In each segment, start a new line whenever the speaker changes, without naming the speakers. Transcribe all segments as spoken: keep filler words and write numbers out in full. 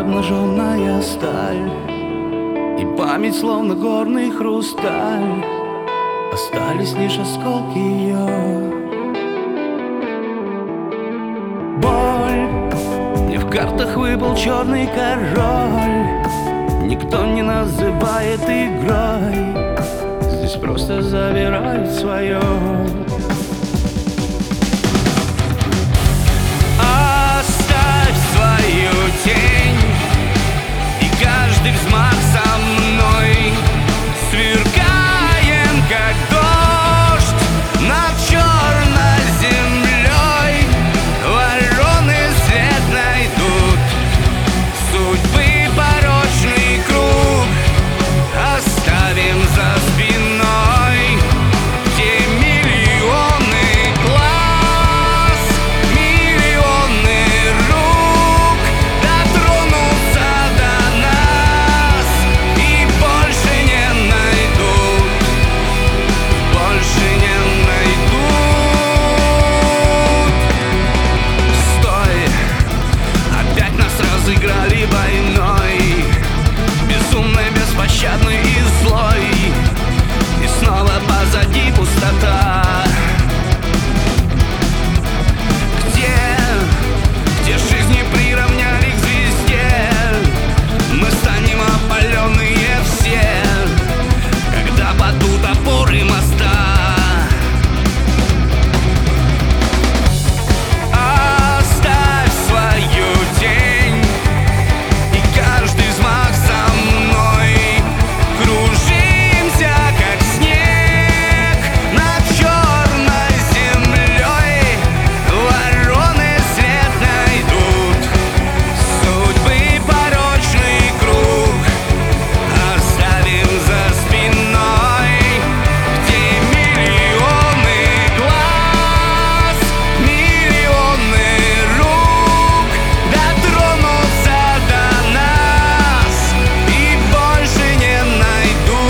обнаженная сталь, и память, словно горный хрусталь. Остались лишь осколки ее. Боль, мне в картах выпал черный король. Никто не называет игрой, здесь просто забирают свое. Оставь свою тень, и каждый взмах со мной сверкаем, как дождь над черной землей. Вороны след найдут, судьбы порочный круг оставим за спиной. Те миллионы глаз, миллионы рук дотронутся до нас и больше не найдут, больше не найдут. Стой, опять нас разыграли войной, безумной, беспощадной и злой. И снова позади пустота. Где, где жизни приравняли к звезде, мы станем опаленные все, когда падут опоры моста. Оставь свою тень, и каждый взмах со мной кружимся, как снег над черной землей. Вороны след найдут, судьбы порочный круг оставим за спиной. Где миллионы глаз, миллионы рук дотронутся до нас и больше не найдут.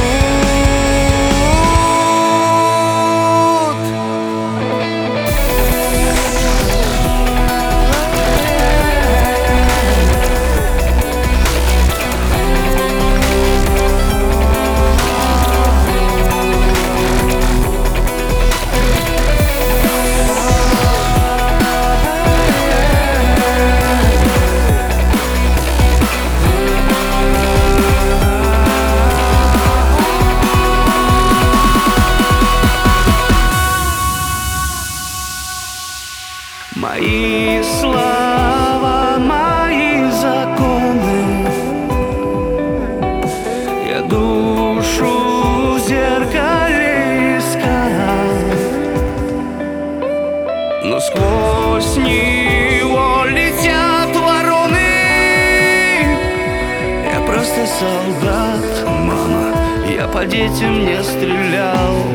Мои слова, мои законы, я душу в зеркале искал, но сквозь него летят вороны. Я просто солдат, мама, я по детям не стрелял.